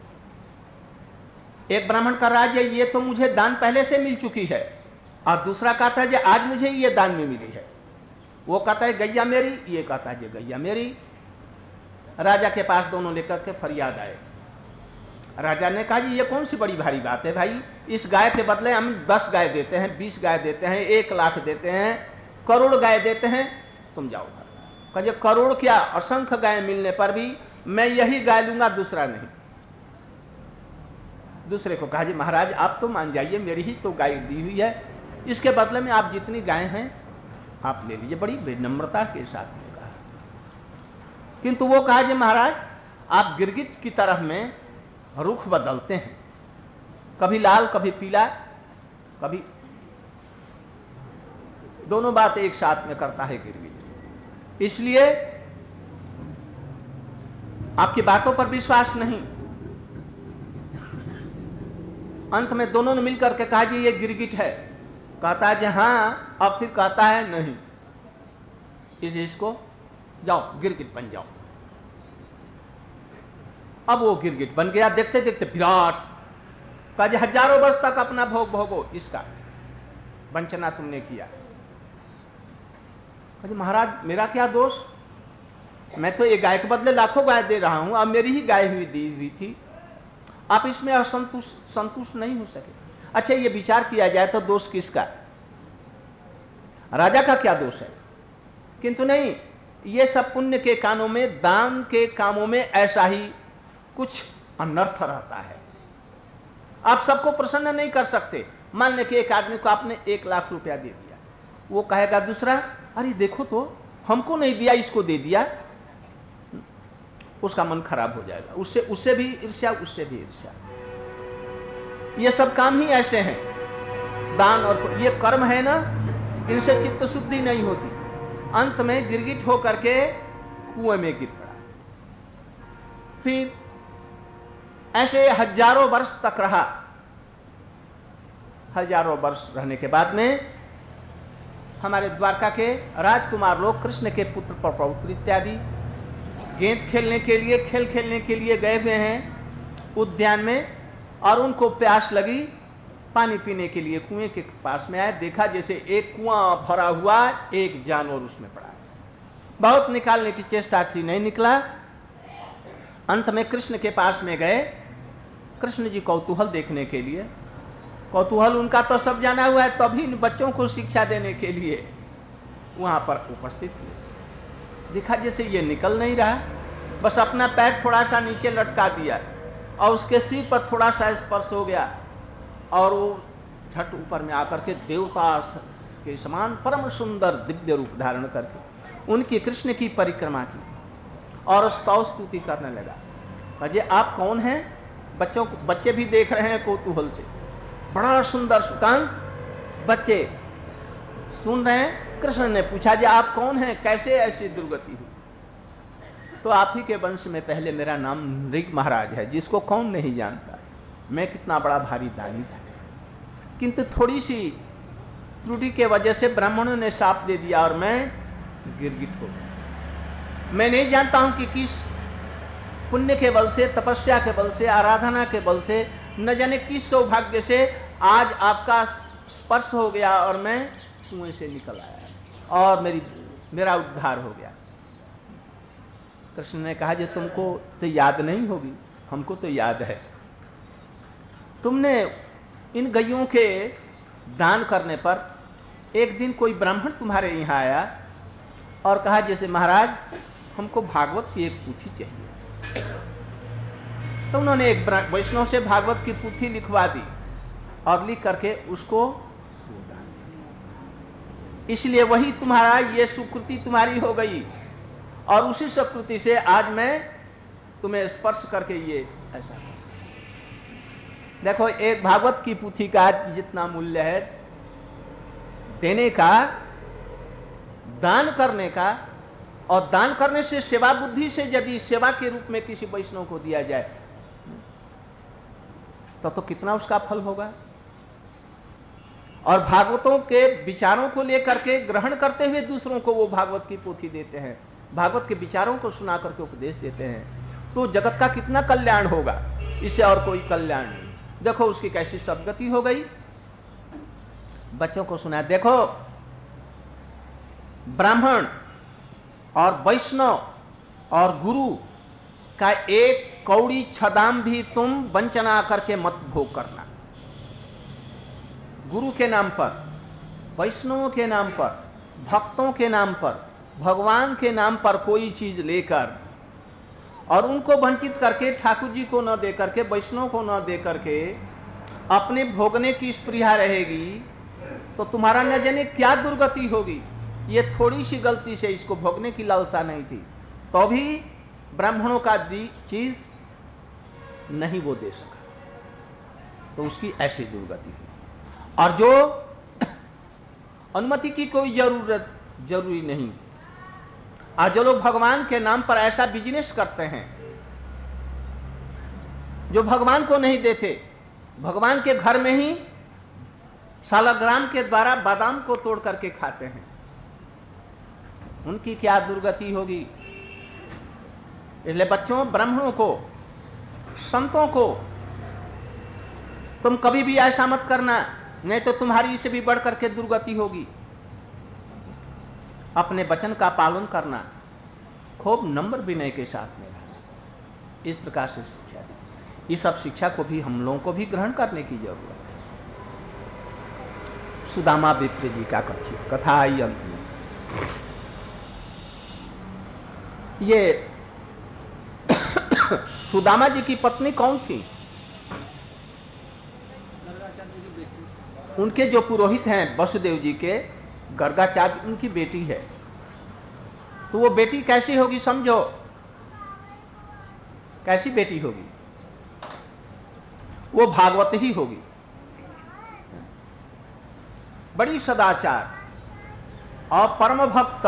एक ब्राह्मण का राज्य, ये तो मुझे दान पहले से मिल चुकी है, और दूसरा कहता है कि आज मुझे ये दान में मिली है। वो कहता है गैया मेरी, ये कहता है गैया मेरी। राजा के पास दोनों लेकर के फरियाद आए। राजा ने कहा जी ये कौन सी बड़ी भारी बात है भाई, इस गाय के बदले हम दस गाय देते हैं, बीस गाय देते हैं, एक लाख देते हैं, करोड़ गाय देते हैं, तुम जाओ। कहे करोड़ क्या, असंख्य गाय मिलने पर भी मैं यही गाय लूंगा, दूसरा नहीं। दूसरे को कहा जी महाराज आप तो मान जाइए, मेरी ही तो गाय दी हुई है, इसके बदले में आप जितनी गाय हैं आप ले लीजिए। बड़ी विनम्रता के साथ में कहा। किंतु वो कहा जी महाराज आप गिरगिट की तरह में रुख बदलते हैं, कभी लाल कभी पीला, कभी दोनों बात एक साथ में करता है गिरगिट, इसलिए आपकी बातों पर विश्वास नहीं। अंत में दोनों ने मिलकर के कहा जी ये गिरगिट है। कहता है जी हाँ, अब फिर कहता है नहीं, इसको जाओ गिरगिट बन जाओ। अब वो गिरगिट बन गया, देखते देखते विराट। कहा जी हजारों वर्ष तक अपना भोग भोगो, इसका वंचना तुमने किया। कहा जी महाराज मेरा क्या दोष, मैं तो एक गाय के बदले लाखों गाय दे रहा हूं, अब मेरी ही गाय हुई दी हुई थी, आप इसमें असंतुष्ट संतुष्ट नहीं हो सके। अच्छा ये विचार किया जाए तो दोष किसका, राजा का क्या दोष है? किंतु नहीं, ये सब पुण्य के कामों में, दान के कामों में ऐसा ही कुछ अनर्थ रहता है। आप सबको प्रसन्न नहीं कर सकते। मान ले कि एक आदमी को आपने एक लाख रुपया दे दिया, वो कहेगा दूसरा अरे देखो तो हमको नहीं दिया इसको दे दिया, उसका मन खराब हो जाएगा, उससे उससे भी ईर्ष्या, उससे भी ईर्ष्या। ये सब काम ही ऐसे हैं, दान और ये कर्म है ना, इनसे चित्त शुद्धि नहीं होती। अंत में गिरगिट होकर के कुएं में गिर पड़ा। फिर ऐसे हजारों वर्ष तक रहा। हजारों वर्ष रहने के बाद में हमारे द्वारका के राजकुमार लोग कृष्ण के पुत्र पौत्र इत्यादि गेंद खेलने के लिए, खेल खेलने के लिए गए हुए हैं उद्यान में, और उनको प्यास लगी, पानी पीने के लिए कुएं के पास में आए, देखा जैसे एक कुआं भरा हुआ, एक जानवर उसमें पड़ा है। बहुत निकालने की चेष्टा की, नहीं निकला। अंत में कृष्ण के पास में गए, कृष्ण जी कौतूहल देखने के लिए। कौतूहल उनका तो सब जाना हुआ है, तभी इन बच्चों को शिक्षा देने के लिए वहां पर उपस्थित हुए। देखा जैसे ये निकल नहीं रहा, बस अपना पैर थोड़ा सा नीचे लटका दिया और उसके सिर पर थोड़ा सा स्पर्श हो गया, और वो झट ऊपर में आकर के देवता के समान परम सुंदर दिव्य रूप धारण करके उनकी कृष्ण की परिक्रमा की और स्तव स्तुति करने लगा। अजय आप कौन हैं? बच्चों को, बच्चे भी देख रहे हैं कौतूहल से, बड़ा सुंदर सुकांत बच्चे सुन रहे हैं। कृष्ण ने पूछा जी आप कौन हैं, कैसे ऐसी दुर्गति हुई? तो आप ही के वंश में पहले मेरा नाम नृग महाराज है, जिसको कौन नहीं जानता। मैं कितना बड़ा भारी दानी था, किंतु थोड़ी सी त्रुटि के वजह से ब्राह्मणों ने शाप दे दिया और मैं गिरगिट हो गया। मैं नहीं जानता हूं कि किस पुण्य के बल से, तपस्या के बल से, आराधना के बल से, न जाने किस सौभाग्य से आज आपका स्पर्श हो गया और मैं कुएं से निकल आया और मेरी मेरा उद्धार हो गया। कृष्ण ने कहा जी तुमको तो याद नहीं होगी, हमको तो याद है। तुमने इन गैयों के दान करने पर एक दिन कोई ब्राह्मण तुम्हारे यहाँ आया और कहा जैसे महाराज हमको भागवत की एक पोथी चाहिए। तो उन्होंने एक वैष्णव से भागवत की पोथी लिखवा दी और लिख करके उसको, इसलिए वही तुम्हारा ये सुकृति तुम्हारी हो गई और उसी सुकृति से आज मैं तुम्हें स्पर्श करके ये ऐसा। देखो एक भागवत की पोथी का जितना मूल्य है देने का, दान करने का, और दान करने से सेवा बुद्धि से यदि सेवा के रूप में किसी वैष्णव को दिया जाए तो तो कितना उसका फल होगा। और भागवतों के विचारों को लेकर के ग्रहण करते हुए दूसरों को वो भागवत की पोथी देते हैं, भागवत के विचारों को सुना करके उपदेश देते हैं, तो जगत का कितना कल्याण होगा, इससे और कोई कल्याण नहीं। देखो उसकी कैसी सदगति हो गई। बच्चों को सुना, देखो ब्राह्मण और वैष्णव और गुरु का एक कौड़ी छदाम भी तुम वंचना करके मत भोग करना। गुरु के नाम पर, वैष्णवों के नाम पर, भक्तों के नाम पर, भगवान के नाम पर कोई चीज लेकर और उनको वंचित करके, ठाकुर जी को न दे करके, वैष्णव को न दे करके अपने भोगने की स्पृहा रहेगी तो तुम्हारा न जाने क्या दुर्गति होगी। ये थोड़ी सी गलती से इसको भोगने की लालसा नहीं थी तो भी ब्राह्मणों का दी चीज नहीं वो दे सका, तो उसकी ऐसी दुर्गति हुई। और जो अनुमति की कोई जरूरत जरूरी नहीं, आज जो लोग भगवान के नाम पर ऐसा बिजनेस करते हैं जो भगवान को नहीं देते, भगवान के घर में ही सालग्राम के द्वारा बादाम को तोड़ करके खाते हैं, उनकी क्या दुर्गति होगी। इसलिए बच्चों, ब्राह्मणों को, संतों को तुम कभी भी ऐसा मत करना, नहीं तो तुम्हारी इससे भी बढ़ करके दुर्गति होगी। अपने वचन का पालन करना, खूब नम्र विनय के साथ में रहना, इस प्रकार से शिक्षा दी। इस सब शिक्षा को भी हम लोगों को भी ग्रहण करने की जरूरत है। सुदामा विप्र जी का कथी कथा आई अंत में। ये सुदामा जी की पत्नी कौन थी? उनके जो पुरोहित हैं वसुदेव जी के, गर्गाचार्य उनकी बेटी है। तो वो बेटी कैसी होगी समझो, कैसी बेटी होगी? वो भागवत ही होगी, बड़ी सदाचार और परम भक्त,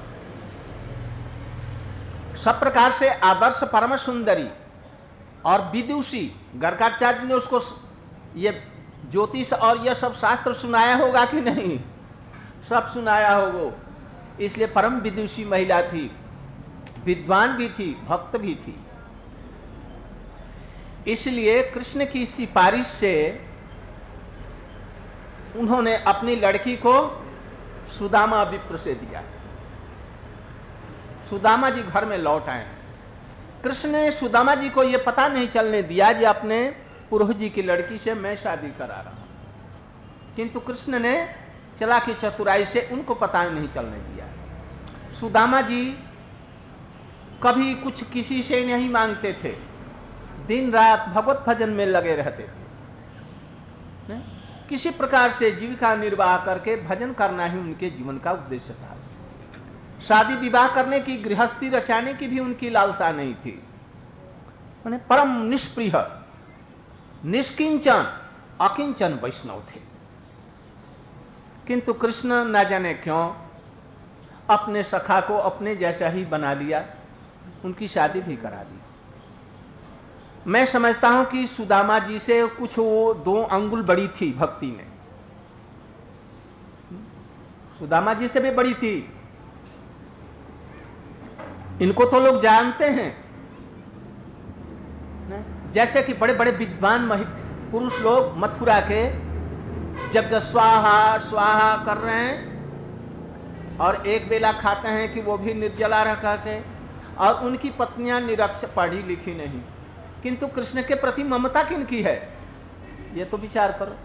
सब प्रकार से आदर्श परम सुंदरी और विदुषी। गर्गाचार्य ने उसको ये ज्योतिष और यह सब शास्त्र सुनाया होगा कि नहीं? सब सुनाया होगा। इसलिए परम विदुषी महिला थी, विद्वान भी थी, भक्त भी थी। इसलिए कृष्ण की सिफारिश से उन्होंने अपनी लड़की को सुदामा विप्र से दिया। सुदामा जी घर में लौट आए। कृष्ण ने सुदामा जी को यह पता नहीं चलने दिया कि अपने पुरोहित जी की लड़की से मैं शादी करा रहा हूं, किंतु कृष्ण ने चालाकी चतुराई से उनको पता नहीं चलने दिया। सुदामा जी कभी कुछ किसी से नहीं मांगते थे, दिन रात भगवत भजन में लगे रहते थे। ने? किसी प्रकार से जीविका निर्वाह करके भजन करना ही उनके जीवन का उद्देश्य था। शादी विवाह करने की, गृहस्थी रचाने की भी उनकी लालसा नहीं थी। उन्हें परम निष्प्रिय, निष्किंचन, अकिंचन वैष्णव थे। किंतु कृष्ण न जाने क्यों अपने सखा को अपने जैसा ही बना लिया, उनकी शादी भी करा दी। मैं समझता हूं कि सुदामा जी से कुछ वो दो अंगुल बड़ी थी भक्ति में, सुदामा जी से भी बड़ी थी। इनको तो लोग जानते हैं, जैसे कि बड़े बड़े विद्वान पुरुष लोग मथुरा के जब स्वाहा स्वाहा कर रहे हैं और एक बेला खाते हैं कि वो भी निर्जला रह के, और उनकी पत्नियां निरक्षर, पढ़ी लिखी नहीं, किंतु कृष्ण के प्रति ममता किनकी है ये तो विचार करो।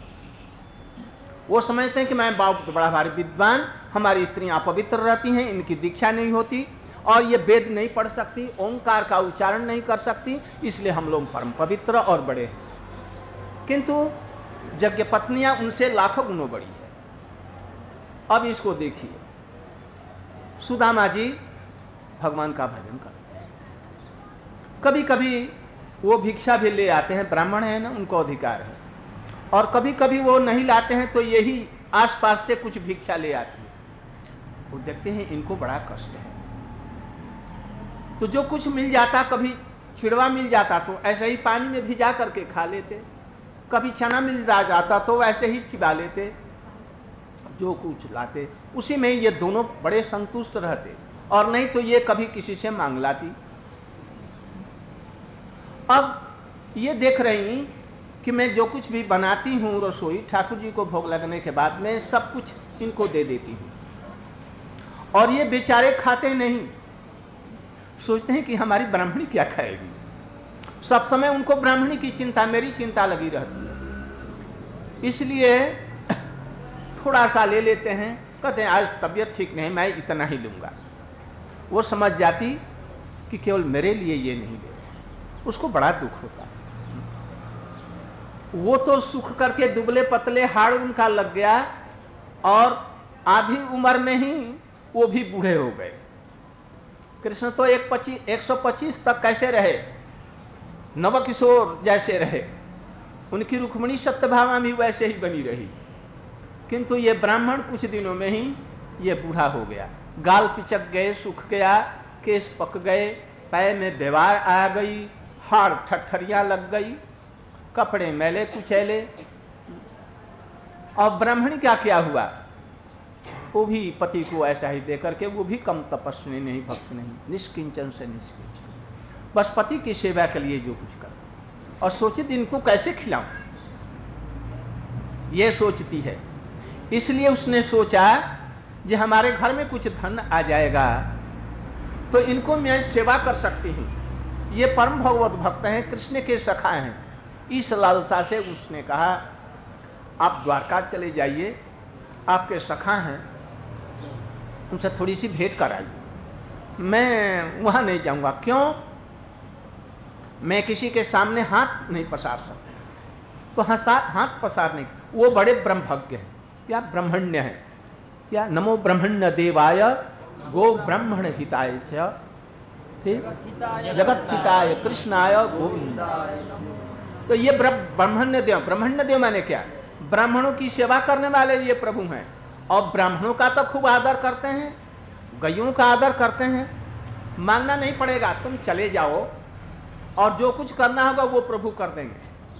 वो समझते हैं कि मैं बहुत बड़ा भारी विद्वान, हमारी स्त्रियां अपवित्र रहती हैं, इनकी दीक्षा नहीं होती और ये वेद नहीं पढ़ सकती, ओंकार का उच्चारण नहीं कर सकती, इसलिए हम लोग परम पवित्र और बड़े हैं। किंतु यज्ञ पत्नियां उनसे लाखों गुणों बड़ी है। अब इसको देखिए, सुदामा जी भगवान का भजन करते हैं, कभी कभी वो भिक्षा भी ले आते हैं, ब्राह्मण है ना, उनको अधिकार है, और कभी कभी वो नहीं लाते हैं तो यही आसपास से कुछ भिक्षा ले आते हैं। वो देखते हैं इनको बड़ा कष्ट है, तो जो कुछ मिल जाता, कभी चिड़वा मिल जाता तो ऐसे ही पानी में भिजा करके खा लेते, कभी चना मिल जाता तो वैसे ही चिबा लेते, जो कुछ लाते उसी में ये दोनों बड़े संतुष्ट रहते, और नहीं तो ये कभी किसी से मांग लाती। अब ये देख रही कि मैं जो कुछ भी बनाती हूँ रसोई, ठाकुर जी को भोग लगने के बाद में सब कुछ इनको दे देती हूँ, और ये बेचारे खाते नहीं, सोचते हैं कि हमारी ब्राह्मणी क्या खाएगी। सब समय उनको ब्राह्मणी की चिंता, मेरी चिंता लगी रहती है, इसलिए थोड़ा सा ले लेते हैं, कहते हैं आज तबीयत ठीक नहीं, मैं इतना ही लूंगा। वो समझ जाती कि केवल मेरे लिए ये नहीं ले रहे, उसको बड़ा दुख होता। वो तो सुख करके दुबले पतले हाड़ उनका लग गया, और आधी उम्र में ही वो भी बूढ़े हो गए। कृष्ण तो एक पच्चीस एक सौ पच्चीस तक कैसे रहे, नवकिशोर जैसे रहे, उनकी रुक्मिणी सत्यभामा भी वैसे ही बनी रही, किंतु ये ब्राह्मण कुछ दिनों में ही ये बूढ़ा हो गया, गाल पिचक गए, सूख गया, केस पक गए, पैर में दीवार आ गई, हाड़ ठठरियां लग गई, कपड़े मैले कुचैले। और ब्राह्मण क्या क्या हुआ, वो भी पति को ऐसा ही देकर के वो भी कम तपस्वी नहीं, भक्त नहीं, निष्किंचन से निष्किंचन, बस पति की सेवा के लिए जो कुछ कर, और सोचे दिन को कैसे खिलाऊं, ये सोचती है। इसलिए उसने सोचा कि हमारे घर में कुछ धन आ जाएगा तो इनको मैं सेवा कर सकती हूँ, ये परम भगवत भक्त हैं, कृष्ण के सखा हैं। इस लालसा से उसने कहा आप द्वारका चले जाइए, आपके सखा हैं, उनसे थोड़ी सी भेंट कराइए। मैं वहां नहीं जाऊंगा, क्यों, मैं किसी के सामने हाथ नहीं पसार सकता, तो हसा हाथ पसारने, वो बड़े ब्रह्मज्ञ हैं, क्या ब्रह्मण्य है, क्या नमो ब्रह्मण्य देवाय गो ब्राह्मण हिताय च जगत हिताय कृष्णाय गोविंदाय। तो ये ब्रह्मण्य देव, ब्रह्मण्य देव माने क्या, ब्राह्मणों की सेवा करने वाले ये प्रभु हैं, और ब्राह्मणों का तो खूब आदर करते हैं, गैयों का आदर करते हैं, मांगना नहीं पड़ेगा, तुम चले जाओ और जो कुछ करना होगा वो प्रभु कर देंगे।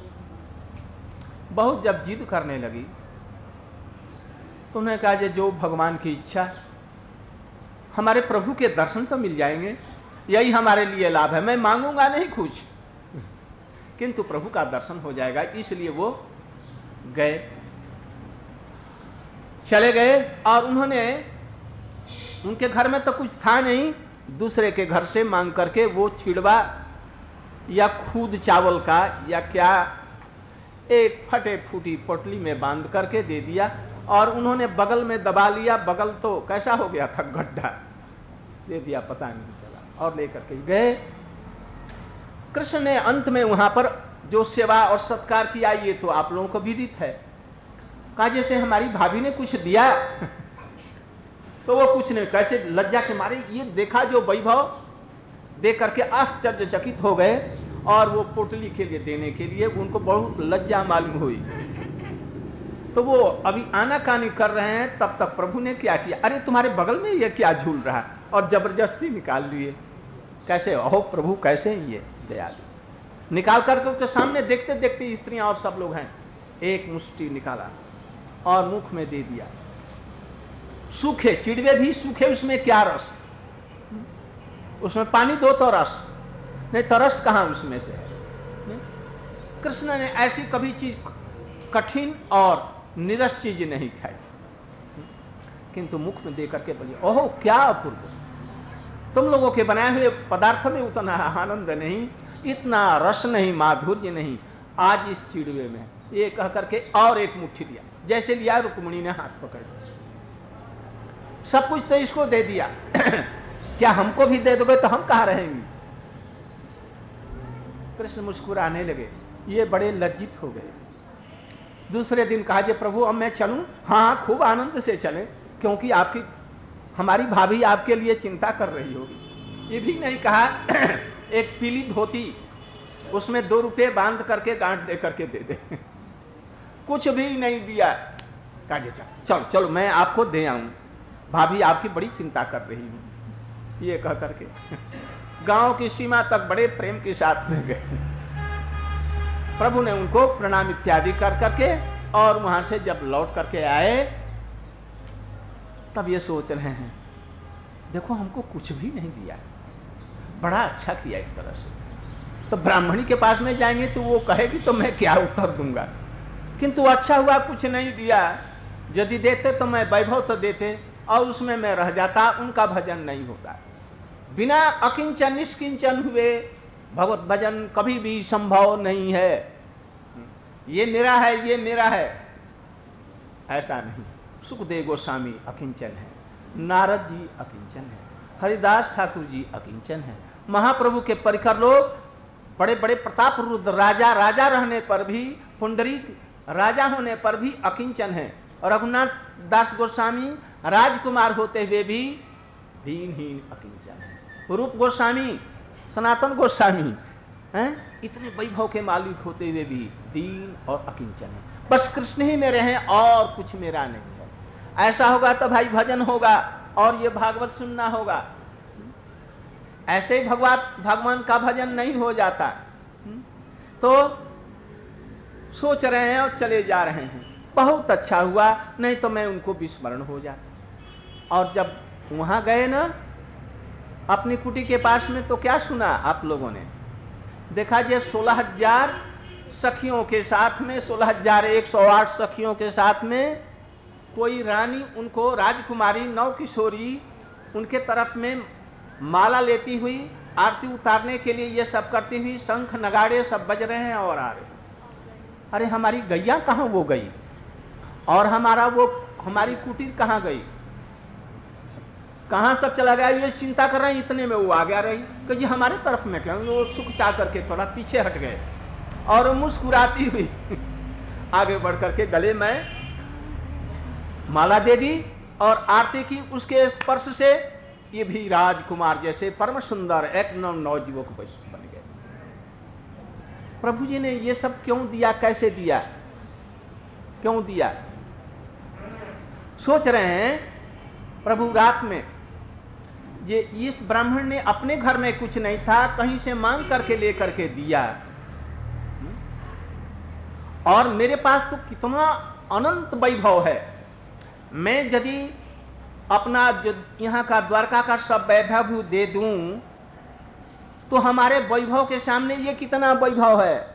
बहुत जब जिद करने लगी तो उन्होंने कहा जो भगवान की इच्छा, हमारे प्रभु के दर्शन तो मिल जाएंगे, यही हमारे लिए लाभ है, मैं मांगूंगा नहीं कुछ, किंतु प्रभु का दर्शन हो जाएगा। इसलिए वो गए, चले गए, और उन्होंने, उनके घर में तो कुछ था नहीं, दूसरे के घर से मांग करके वो चिड़वा या खूद चावल का या क्या एक फटे फूटी पोटली में बांध करके दे दिया, और उन्होंने बगल में दबा लिया, बगल तो कैसा हो गया था, गड्ढा दे दिया, पता नहीं चला, और लेकर के गए। कृष्ण ने अंत में वहां पर जो सेवा और सत्कार किया ये तो आप लोगों को विदित है। कहा जैसे हमारी भाभी ने कुछ दिया तो वो कुछ नहीं, कैसे लज्जा के मारे ये देखा जो वैभव, देख करके आश्चर्यचकित हो गए, और वो पोटली के लिए देने के लिए उनको बहुत लज्जा मालूम हुई। तो वो अभी आनाकानी कर रहे हैं, तब तक प्रभु ने क्या किया, अरे तुम्हारे बगल में ये क्या झूल रहा है, और जबरदस्ती निकाल लिए। कैसे, अहो प्रभु कैसे ये दयालु, निकाल करके उसके सामने देखते देखते स्त्रियां और सब लोग हैं, एक मुट्ठी निकाला और मुख में दे दिया। सूखे चिड़वे भी सूखे, उसमें क्या रस, उसमें पानी दो तो रस नहीं, तो रस कहां उसमें से। कृष्ण ने ऐसी कभी चीज कठिन और निरस चीज नहीं खाई, किंतु मुख में दे करके बोले ओहो क्या अपूर्व, तुम लोगों के बनाए हुए पदार्थ में उतना आनंद नहीं, इतना रस नहीं, माधुर्य नहीं, आज इस चिड़वे में। ये कह करके और एक मुट्ठी दिया, जैसे लिया रुक्मिणी ने हाथ पकड़ लिया, सब कुछ तो इसको दे दिया क्या हमको भी दे दोगे तो हम कहां रहेंगे। कृष्ण मुस्कुराने लगे, ये बड़े लज्जित हो गए। दूसरे दिन कहा जे प्रभु अब मैं चलूं, हाँ खूब आनंद से चलें, क्योंकि आपकी हमारी भाभी आपके लिए चिंता कर रही होगी। ये भी नहीं कहा एक पीली धोती उसमें दो रुपए बांध करके गांठ दे करके दे दे कुछ भी नहीं दिया। कहा चल चलो चलो मैं आपको दे आऊं, भाभी आपकी बड़ी चिंता कर रही हूं, ये कह करके गांव की सीमा तक बड़े प्रेम के साथ में गए। प्रभु ने उनको प्रणाम इत्यादि कर करके और वहां से जब लौट करके आए तब ये सोच रहे हैं देखो हमको कुछ भी नहीं दिया, बड़ा अच्छा किया इस तरह से। तो ब्राह्मणी के पास में जाएंगे तो वो कहेगी तो मैं क्या उत्तर दूंगा, किंतु अच्छा हुआ कुछ नहीं दिया, यदि देते तो मैं वैभव तो देते और उसमें मैं रह जाता, उनका भजन नहीं होता। बिना अकिंचन निष्किंचन हुए भगवत भजन कभी भी संभव नहीं है। ये मेरा है ये मेरा है ऐसा नहीं। सुखदेव गोस्वामी अकिंचन है, नारद जी अकिंचन है, हरिदास ठाकुर जी अकिंचन है, महाप्रभु के परिकर लोग बड़े बड़े प्रताप रुद्र राजा राजा रहने पर भी, पुंडरीक राजा होने पर भी अकिंचन है, और रघुनाथ दास गोस्वामी राजकुमार होते हुए भी दीनहीन अकिंचन। रूप गोस्वामी, सनातन गोस्वामी हैं, इतने वैभव के मालिक होते हुए भी दीन और अकिंचन है। बस कृष्ण ही मेरे हैं और कुछ मेरा नहीं है। ऐसा होगा तो भाई भजन होगा और ये भागवत सुनना होगा। ऐसे ही भगवान भगवान का भजन नहीं हो जाता। तो सोच रहे हैं और चले जा रहे हैं, बहुत अच्छा हुआ, नहीं तो मैं उनको विस्मरण हो जाता। और जब वहां गए ना अपनी कुटी के पास में, तो क्या सुना आप लोगों ने? देखा जे सोलह हजार सखियों के साथ में, सोलह हजार एक सौ आठ सखियों के साथ में कोई रानी, उनको राजकुमारी नौ किशोरी उनके तरफ में माला लेती हुई आरती उतारने के लिए ये सब करती हुई, शंख नगाड़े सब बज रहे हैं और आ रहे हैं। अरे हमारी गैया कहाँ वो गई, और हमारा वो हमारी कुटीर कहाँ गई, कहाँ सब चला गया, ये चिंता कर रहे हैं। इतने में वो आ गया रही कि ये हमारे तरफ में क्या, वो सुख चाह करके थोड़ा पीछे हट गए और मुस्कुराती हुई आगे बढ़ करके गले में माला दे दी और आरती की। उसके स्पर्श से ये भी राजकुमार जैसे परम सुंदर एक नव नवजुवक बन गए। प्रभु जी ने ये सब क्यों दिया, कैसे दिया, क्यों दिया? सोच रहे हैं प्रभु रात में, ये इस ब्राह्मण ने अपने घर में कुछ नहीं था, कहीं से मांग करके लेकर के दिया, और मेरे पास तो कितना अनंत वैभव है। मैं यदि अपना जो यहाँ का द्वारका का सब वैभव दे दूं तो हमारे वैभव के सामने ये कितना वैभव है।